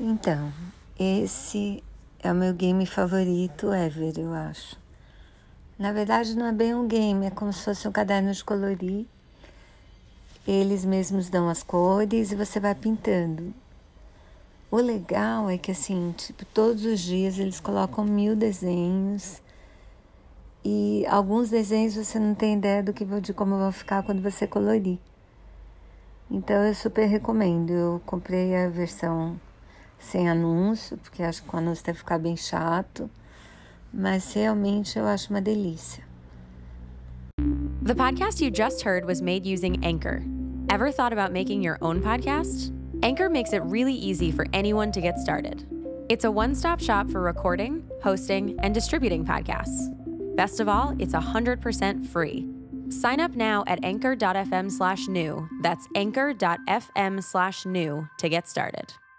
Então, esse é o meu game favorito ever, eu acho. Na verdade, não é bem um game, é como se fosse um caderno de colorir. Eles mesmos dão as cores e você vai pintando. O legal é que, assim, tipo, todos os dias eles colocam 1000 desenhos. E alguns desenhos você não tem ideia de como vão ficar quando você colorir. Então, eu super recomendo. Eu comprei a versão sem anúncio, porque acho que com anúncio deve ficar bem chato. Mas realmente eu acho uma delícia. The podcast you just heard was made using Anchor. Ever thought about making your own podcast? Anchor makes it really easy for anyone to get started. It's a one-stop shop for recording, hosting, and distributing podcasts. Best of all, it's 100% free. Sign up now at anchor.fm/new. That's anchor.fm/new to get started.